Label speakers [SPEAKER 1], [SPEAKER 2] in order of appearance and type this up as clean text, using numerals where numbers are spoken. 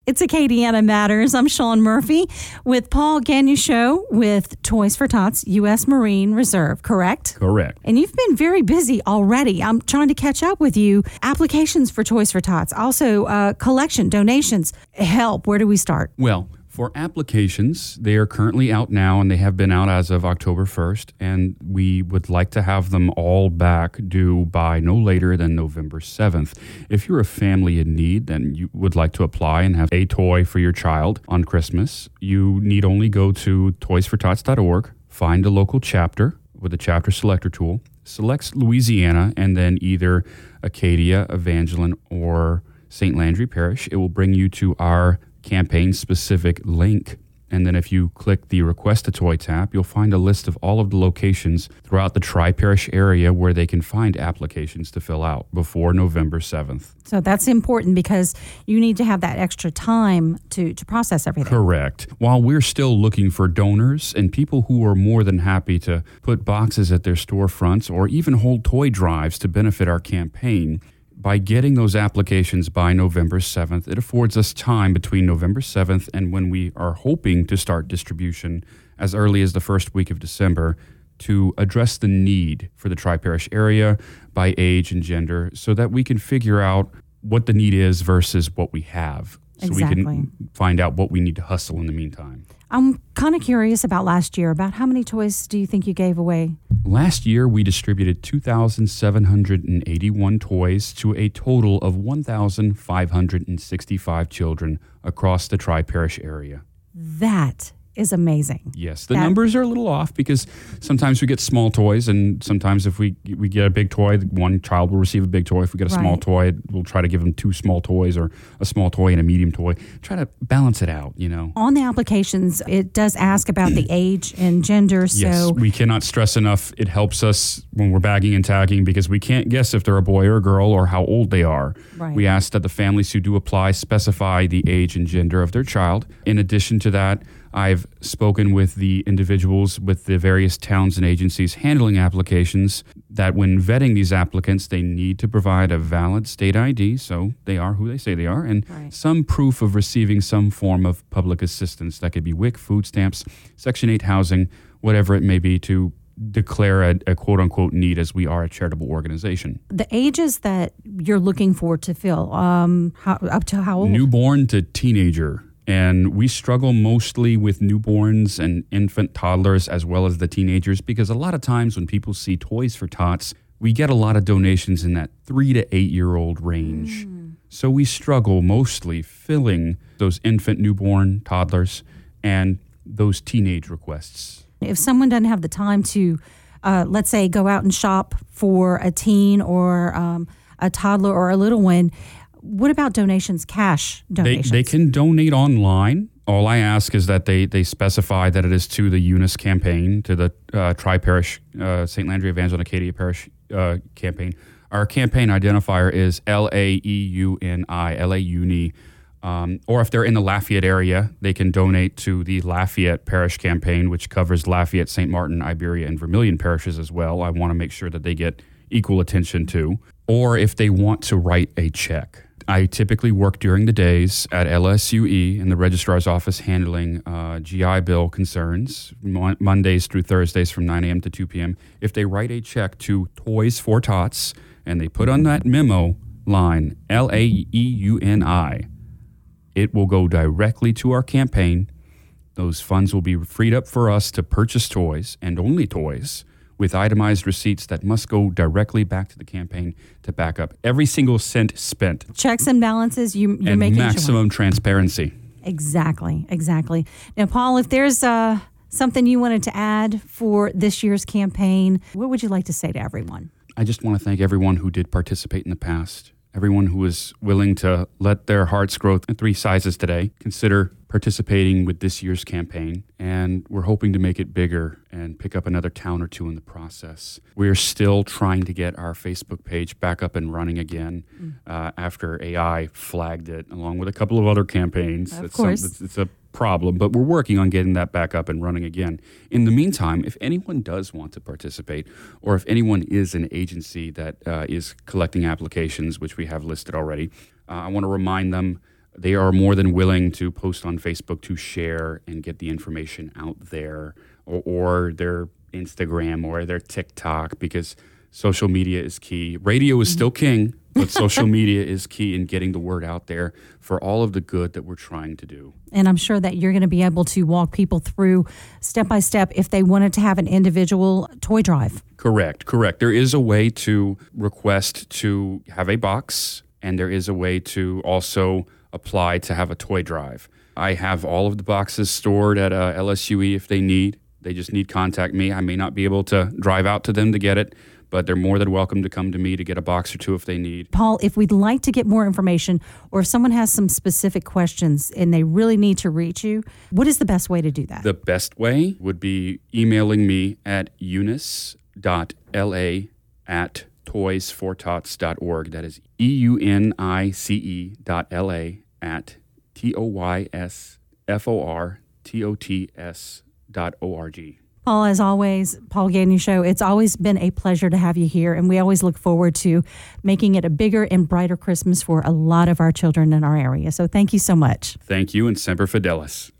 [SPEAKER 1] It's Acadiana Matters. I'm Sean Murphy with Paul Gagnon with Toys for Tots U.S. Marine Reserve, correct?
[SPEAKER 2] Correct.
[SPEAKER 1] And you've been very busy already. I'm trying to catch up with you. Applications for Toys for Tots, also collection, donations, help. Where do we start?
[SPEAKER 2] Well, for applications, they are currently out now, and they have been out as of October 1st, and we would like to have them all back due by no later than November 7th. If you're a family in need and you would like to apply and have a toy for your child on Christmas, you need only go to toysfortots.org, find a local chapter with the chapter selector tool, select Louisiana, and then either Acadia, Evangeline, or St. Landry Parish. It will bring you to our campaign-specific link. And then if you click the Request a Toy tab, you'll find a list of all of the locations throughout the Tri-Parish area where they can find applications to fill out before November 7th.
[SPEAKER 1] So that's important because you need to have that extra time to process everything.
[SPEAKER 2] Correct. While we're still looking for donors and people who are more than happy to put boxes at their storefronts or even hold toy drives to benefit our campaign, by getting those applications by November 7th, it affords us time between November 7th and when we are hoping to start distribution as early as the first week of December to address the need for the Tri-Parish area by age and gender so that we can figure out what the need is versus what we have. So
[SPEAKER 1] Exactly.
[SPEAKER 2] we can find out what we need to hustle in the meantime.
[SPEAKER 1] I'm kind of curious about last year. About how many toys do you think you gave away?
[SPEAKER 2] Last year, we distributed 2,781 toys to a total of 1,565 children across the Tri-Parish area.
[SPEAKER 1] That is amazing.
[SPEAKER 2] Yes, the numbers are a little off because sometimes we get small toys, and sometimes if we get a big toy, one child will receive a big toy. If we get a small toy, we'll try to give them two small toys or a small toy and a medium toy. Try to balance it out, you know.
[SPEAKER 1] On the applications, it does ask about the age and gender.
[SPEAKER 2] Yes, we cannot stress enough. It helps us when we're bagging and tagging because we can't guess if they're a boy or a girl or how old they are.
[SPEAKER 1] Right.
[SPEAKER 2] We ask that the families who do apply specify the age and gender of their child. In addition to that, I've spoken with the individuals with the various towns and agencies handling applications that when vetting these applicants, they need to provide a valid state ID, so they are who they say they are, and some proof of receiving some form of public assistance. That could be WIC, food stamps, Section 8 housing, whatever it may be, to declare a quote-unquote need, as we are a charitable organization.
[SPEAKER 1] The ages that you're looking for to fill, up to how old?
[SPEAKER 2] Newborn to teenager. And we struggle mostly with newborns and infant toddlers as well as the teenagers because a lot of times when people see Toys for Tots, we get a lot of donations in that 3 to 8 year old range. So we struggle mostly filling those infant, newborn, toddlers, and those teenage requests.
[SPEAKER 1] If someone doesn't have the time to, let's say, go out and shop for a teen or a toddler or a little one, what about donations, cash donations?
[SPEAKER 2] They can donate online. All I ask is that they specify that it is to the Eunice campaign, to the Tri-Parish, St. Landry Evangeline Acadia Parish campaign. Our campaign identifier is LAEUNI, LA-UNI. Or if they're in the Lafayette area, they can donate to the Lafayette Parish campaign, which covers Lafayette, St. Martin, Iberia, and Vermilion parishes as well. I want to make sure that they get equal attention too. Or if they want to write a check. I typically work during the days at LSUE in the registrar's office handling GI Bill concerns, Mondays through Thursdays from 9 a.m. to 2 p.m. If they write a check to Toys for Tots and they put on that memo line, LAEUNI, it will go directly to our campaign. Those funds will be freed up for us to purchase toys and only toys with itemized receipts that must go directly back to the campaign to back up every single cent spent.
[SPEAKER 1] Checks and balances, you're
[SPEAKER 2] and
[SPEAKER 1] making
[SPEAKER 2] maximum transparency.
[SPEAKER 1] Exactly. Now, Paul, if there's something you wanted to add for this year's campaign, what would you like to say to everyone?
[SPEAKER 2] I just want to thank everyone who did participate in the past. Everyone who is willing to let their hearts grow 3 sizes today, consider participating with this year's campaign. And we're hoping to make it bigger and pick up another town or two in the process. We're still trying to get our Facebook page back up and running again after AI flagged it, along with a couple of other campaigns.
[SPEAKER 1] Of course.
[SPEAKER 2] It's a problem, but we're working on getting that back up and running again. In the meantime, if anyone does want to participate, or if anyone is an agency that is collecting applications, which we have listed already, I want to remind them they are more than willing to post on Facebook to share and get the information out there, or their Instagram or their TikTok, because social media is key. Radio is still king, but social media is key in getting the word out there for all of the good that we're trying to do.
[SPEAKER 1] And I'm sure that you're going to be able to walk people through step by step if they wanted to have an individual toy drive.
[SPEAKER 2] Correct. There is a way to request to have a box, and there is a way to also apply to have a toy drive. I have all of the boxes stored at LSUE if they need. They just need to contact me. I may not be able to drive out to them to get it, but they're more than welcome to come to me to get a box or two if they need.
[SPEAKER 1] Paul, if we'd like to get more information, or if someone has some specific questions and they really need to reach you, what is the best way to do that?
[SPEAKER 2] The best way would be emailing me at eunice.la@toysfortots.org. That is eunice.la@toysfortots.org.
[SPEAKER 1] Paul, as always, Paul Gagnon Show, it's always been a pleasure to have you here, and we always look forward to making it a bigger and brighter Christmas for a lot of our children in our area. So thank you so much.
[SPEAKER 2] Thank you, and Semper Fidelis.